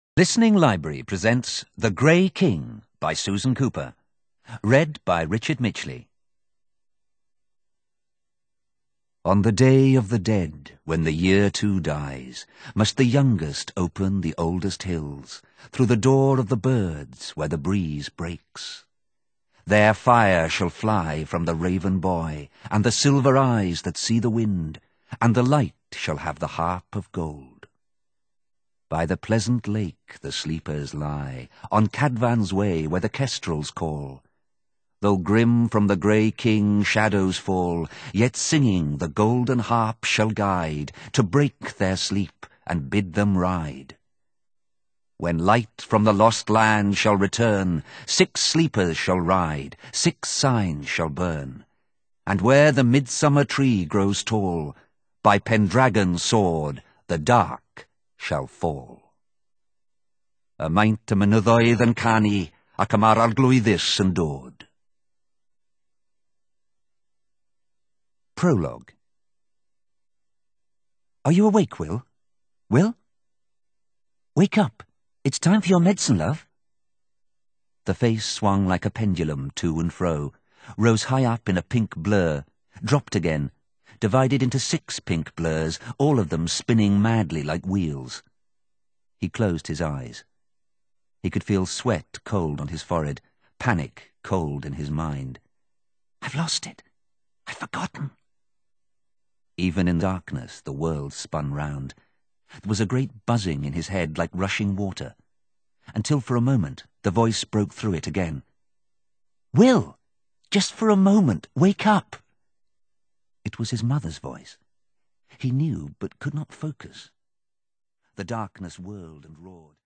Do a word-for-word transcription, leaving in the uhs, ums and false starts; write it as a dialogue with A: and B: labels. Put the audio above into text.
A: Listening Library presents The Grey King by Susan Cooper. Read by Richard Mitchley. On the day of the dead, when the year too dies, must the youngest open the oldest hills, through the door of the birds where the breeze breaks. There fire shall fly from the raven boy, and the silver eyes that see the wind, and the light shall have the harp of gold. By the pleasant lake the sleepers lie, on Cadfan's way where the kestrels call. Though grim from the grey king shadows fall, yet singing the golden harp shall guide, to break their sleep and bid them ride. When light from the lost land shall return, six sleepers shall ride, six signs shall burn. And where the midsummer tree grows tall, by Pendragon's sword the dark shall fall. Y maint y mynyddoedd yn canu, ac am arglwyddus yn dod. Prologue. Are you awake, Will? Will? Wake up. It's time for your medicine, love. The face swung like a pendulum to and fro, rose high up in a pink blur, dropped again, divided into six pink blurs, all of them spinning madly like wheels. He closed his eyes. He could feel sweat cold on his forehead, panic cold in his mind. I've lost it. I've forgotten. Even in darkness the world spun round. There was a great buzzing in his head like rushing water, until for a moment the voice broke through it again. Will! Just for a moment, wake up! It was his mother's voice. He knew, but could not focus. The darkness whirled and roared.